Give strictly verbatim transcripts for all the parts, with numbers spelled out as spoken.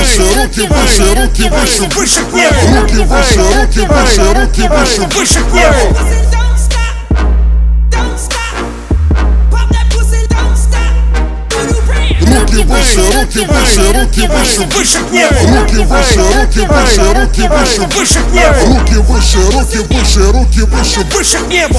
руки выше, руки выше, выше к небу. Руки выше, руки выше, руки выше, выше к небу. Руки выше, руки выше, руки выше, выше к небу. Руки выше, руки выше, руки выше, выше к небу. Руки выше, руки выше, руки выше, выше к небу.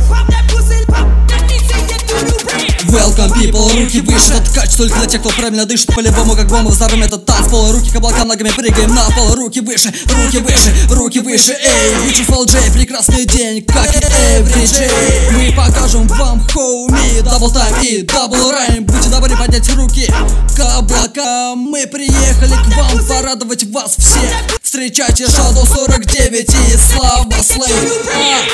Welcome people, руки выше. Этот ткач только для тех, кто правильно дышит. По-любому как бомба взорвем этот танцпол. Руки к облакам, ногами прыгаем на пол. Руки выше, руки выше, руки выше. Эй, Beautiful J, прекрасный день, как и every day. Мы покажем вам, хоуми, дабл тайм и дабл райм. Будьте добры поднять руки к облакам. Мы приехали к вам порадовать вас всех. Встречайте Shadow сорок девять и Слава Слейв.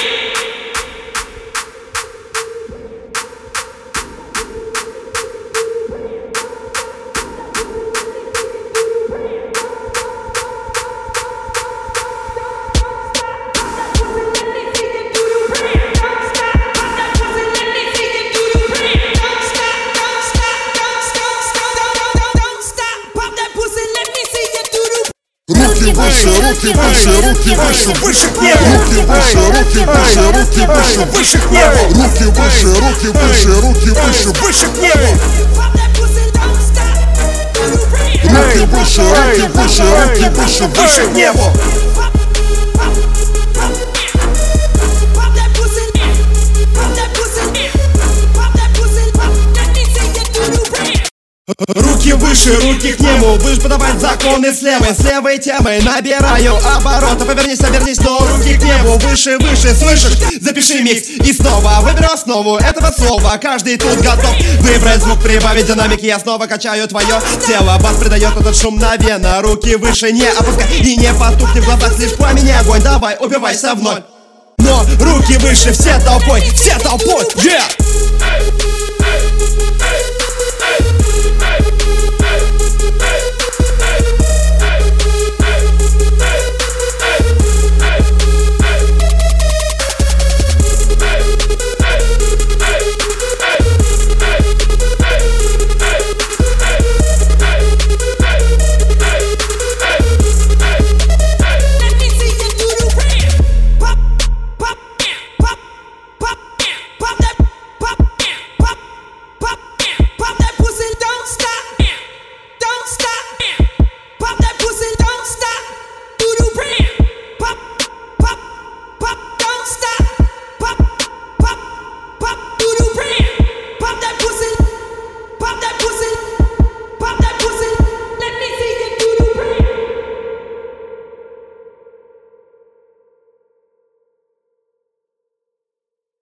Руки выше, руки выше, руки выше, выше к небу. Руки выше, руки выше, руки выше, выше к небу. Руки выше, руки выше, руки выше, выше к небу. Руки выше, руки выше, руки выше, выше к небу. Руки выше, руки к небу. Будешь подавать законы с левой, с левой темой. Набираю обороты, повернись, обернись, но руки к небу. Выше, выше, слышишь? Запиши микс и снова выберу основу этого слова. Каждый тут готов выбрать звук, прибавить динамики. Я снова качаю твое тело. Бас придает этот шум мгновенно. Руки выше, не опускай и не потухни в глазах. Лишь пламени огонь, давай, убивайся вновь. Но руки выше, все толпой, все толпой, yeah!